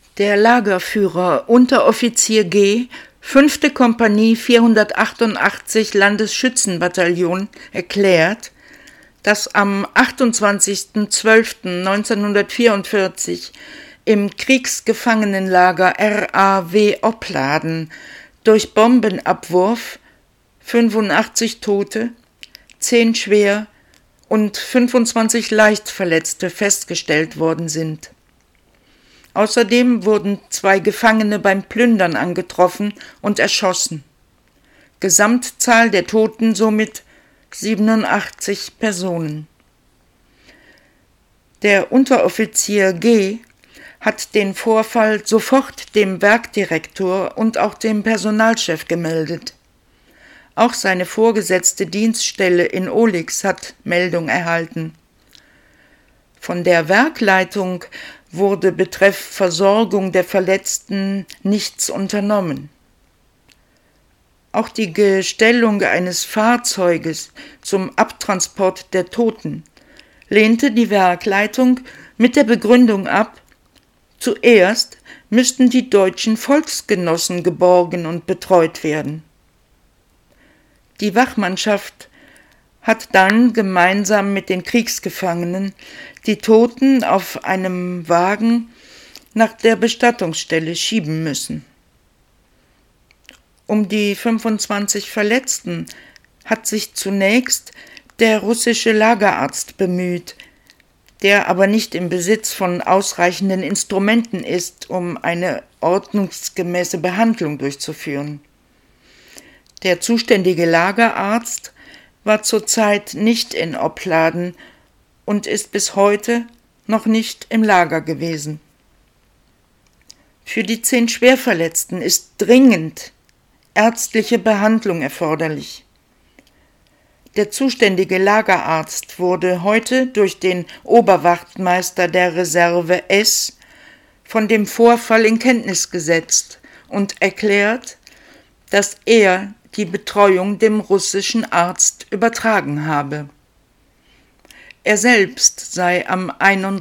Der Lagerführer Unteroffizier G., 5. Kompanie 488 Landesschützenbataillon, erklärt, dass am 28.12.1944 im Kriegsgefangenenlager RAW Opladen durch Bombenabwurf 85 Tote, 10 schwer und 25 leicht Verletzte festgestellt worden sind. Außerdem wurden 2 Gefangene beim Plündern angetroffen und erschossen. Gesamtzahl der Toten somit 87 Personen. Der Unteroffizier G. hat den Vorfall sofort dem Werkdirektor und auch dem Personalchef gemeldet. Auch seine vorgesetzte Dienststelle in Olix hat Meldung erhalten. Von der Werkleitung wurde betreff Versorgung der Verletzten nichts unternommen. Auch die Gestellung eines Fahrzeuges zum Abtransport der Toten lehnte die Werkleitung mit der Begründung ab, zuerst müssten die deutschen Volksgenossen geborgen und betreut werden. Die Wachmannschaft hat dann gemeinsam mit den Kriegsgefangenen die Toten auf einem Wagen nach der Bestattungsstelle schieben müssen. Um die 25 Verletzten hat sich zunächst der russische Lagerarzt bemüht, der aber nicht im Besitz von ausreichenden Instrumenten ist, um eine ordnungsgemäße Behandlung durchzuführen. Der zuständige Lagerarzt war zurzeit nicht in Opladen und ist bis heute noch nicht im Lager gewesen. Für die 10 Schwerverletzten ist dringend ärztliche Behandlung erforderlich. Der zuständige Lagerarzt wurde heute durch den Oberwachtmeister der Reserve S. von dem Vorfall in Kenntnis gesetzt und erklärt, dass er die Betreuung dem russischen Arzt übertragen habe. Er selbst sei am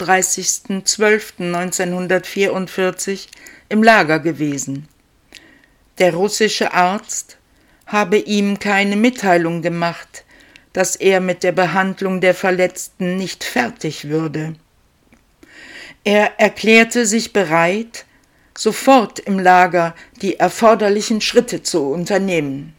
31.12.1944 im Lager gewesen. Der russische Arzt habe ihm keine Mitteilung gemacht, dass er mit der Behandlung der Verletzten nicht fertig würde. Er erklärte sich bereit, sofort im Lager die erforderlichen Schritte zu unternehmen.